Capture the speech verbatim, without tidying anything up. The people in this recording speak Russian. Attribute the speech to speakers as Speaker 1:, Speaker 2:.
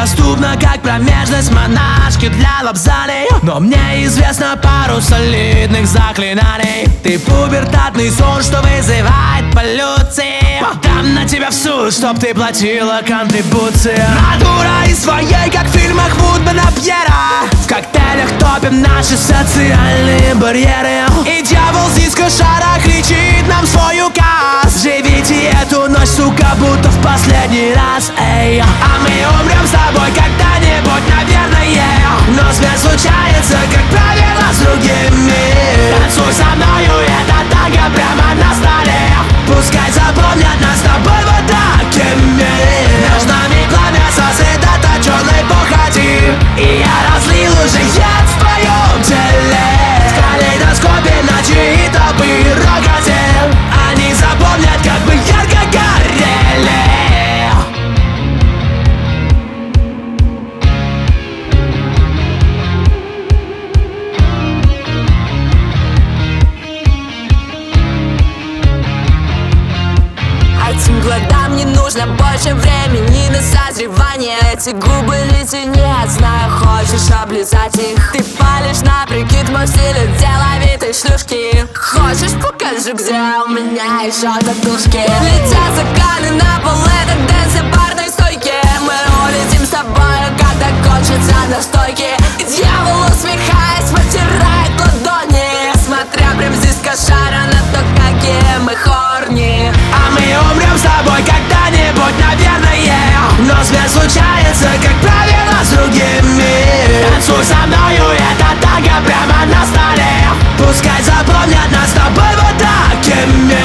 Speaker 1: доступна, как промежность монашки для лапзаний. Но мне известно пару солидных заклинаний. Ты пубертатный сон, что вызывает полюции. Подам на тебя в суд, чтоб ты платила контрибуции. Натура из своей, как в фильмах Вудмана Пьера. В коктейлях топим наши социальные барьеры. И дьявол с диско-шара кричит нам свой указ: живите эту ночь, сука, будто в последний раз, эй. А мы умрем с тобой когда-нибудь, наверное. Но смерть случается, как правило, с другими. Танцуй со мною, это танго прямо на столе. Пускай запомнят нас с тобой вот такими. Между нами пламя сосредоточенной похоти. И я разлил уже яд в твоем теле. В калейдоскопе ночи и толпы рокоте. Они запомнят, как мы ярко горели.
Speaker 2: Этим годам не нужно больше времени на созревание. Эти губы леденец, знаю, хочешь облизать их. Ты палишь на прикид, мой стиль деловитой шлюшки. Хочешь, покажу, где у меня еще татушки. Летят заканы на пол, это дэнс и барной стойки. Мы улетим с тобой, когда кончатся настойки. И дьявол, усмехаясь, потирает ладони, смотря прям здесь кошара на то, какие мы хорни.
Speaker 1: А мы умрем с тобой когда-нибудь, наверное. Но смерть случается, как правило, с другими. Танцуй со мною, это танго прямо на столе. Пускай запомнят нас с тобой вот такими.